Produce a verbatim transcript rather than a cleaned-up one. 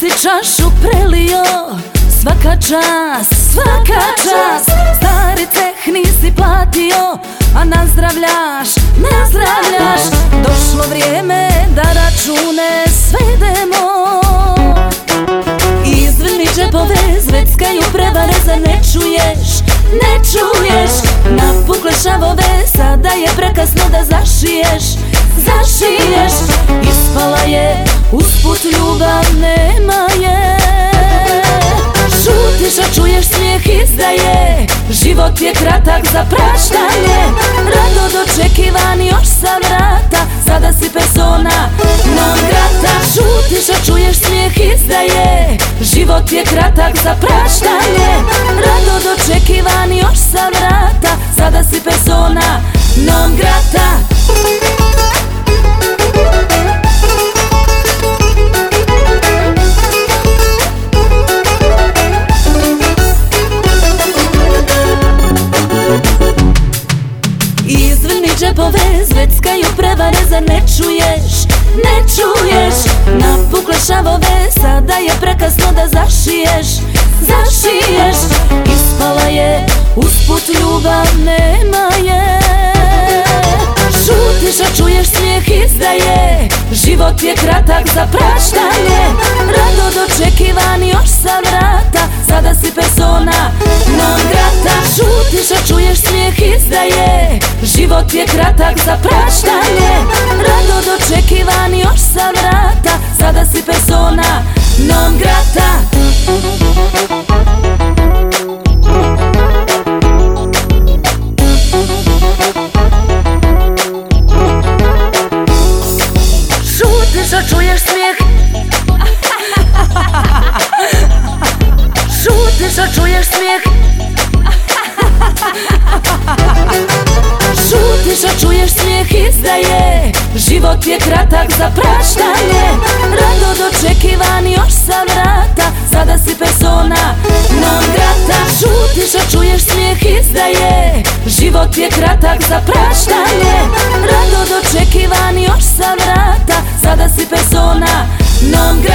si čašu prelio, svaka čast, svaka čast. Stari ceh nisi platio, a nazdravljaš, nazdravljaš. Došlo vrijeme da račune svedemo. Izvrni džepove, zveckaju prevare, zar ne čuješ, ne čuješ? Napukle šavove, sada je prekasno da zašiješ, zašiješ. Ispala je, usput ljubav nema je. Šutiš a čuješ smijeh izdaje, život je kratak za praštanje. Rado dočekivan još sa vrata, sada si persona non grata. Šutiš a čuješ smijeh izdaje, život je kratak za praštanje. Rado dočekivan još sa vrata, sada si persona non grata. Izvrni džepove, zveckaju prevare, zar ne čuješ, ne čuješ? Napukle šavove, sada je prekasno da zašiješ, zašiješ. Ispala je, usput ljubav nema je. Šutiš a čuješ smijeh izdaje, život je kratak za praštanje. Rado dočekivan još sa vrata, sada si persona non grata. Šutiš a čuješ smijeh izdaje, život je kratak za praštanje. Rado dočekivan još sa vrata, sada si persona non grata. Šutiš a čuješ smijeh, šutiš a čuješ smijeh, šutiš a čuješ smijeh izdaje, život je kratak za praštanje. Rado dočekivan još sa vrata, sada si persona non grata. Šutiš a čuješ smijeh izdaje, život je kratak za praštanje. Rado dočekivan još sa vrata, sada si persona non grata.